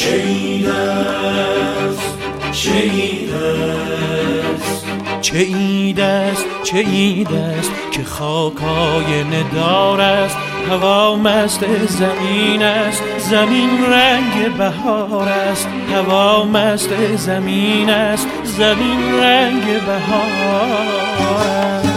چه عید است، چه عید است، چه عید است، چه عید است که خاکای ندار است، هوا مست زمین است، زمین رنگ بهار است، هوا مست زمین است، زمین رنگ بهار است.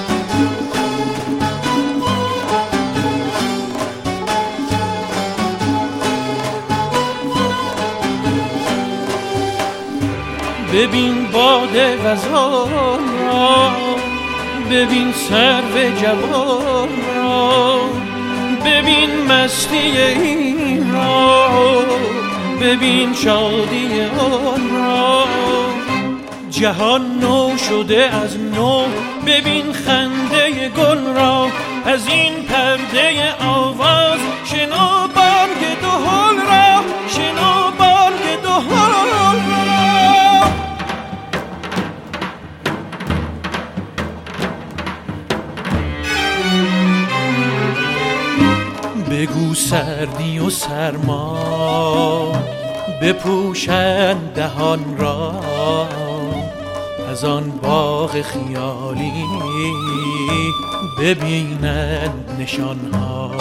ببین باد غزال را، ببین سرو جوان را، ببین مستی این را، ببین شادی آن را. جهان نو شده از نو، ببین خنده گل را، از این پرده آواز شنو بانگ دهل را، شنو بانگ دهل را. بگو سردی و سرما بپوشند دهان را، از آن باغ خیالی ببینند نشانها.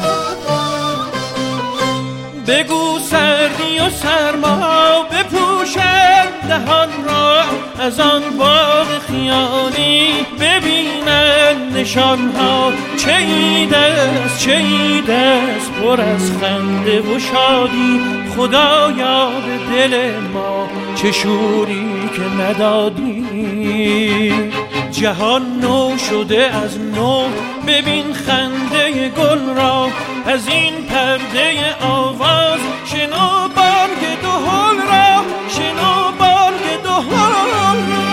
بگو سردی و سرما بپوشند دهان را، از آن باغ خیالی ببینند نشانها. چه عید است، چه عید است پر از خنده و شادی، خدا یاد دل ما چه شوری که ندادی. جهان نو شده از نو، ببین خنده گل را، از این پرده آواز شنو بانگ دهل را، شنو بانگ دهل را.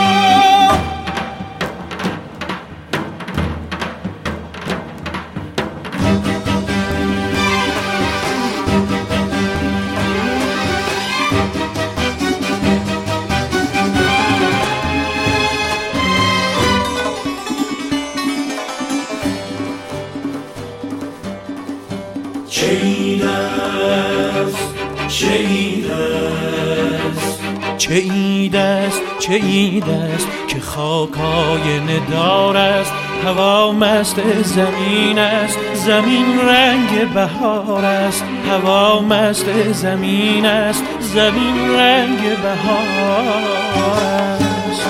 چه عید است، چه عید است، چه عید است، چه عید است که خاکای ندار است، هوا مست زمین است، زمین رنگ بهار است، هوا مست زمین است، زمین رنگ بهار است.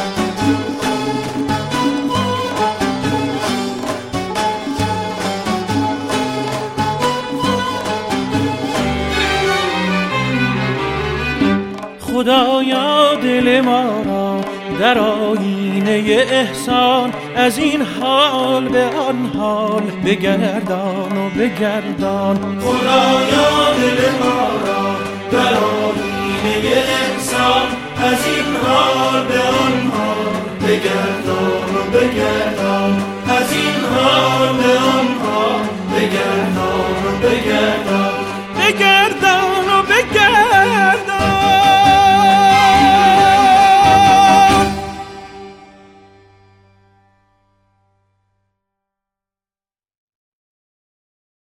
خدایا دل ما را در آیینه احسان، از این حال به آن حال بگردان و بگردان. خدایا دل ما را در آیینه احسان، از این حال به آن حال بگردان و بگردان، از این حال به آن حال بگردان و بگردان.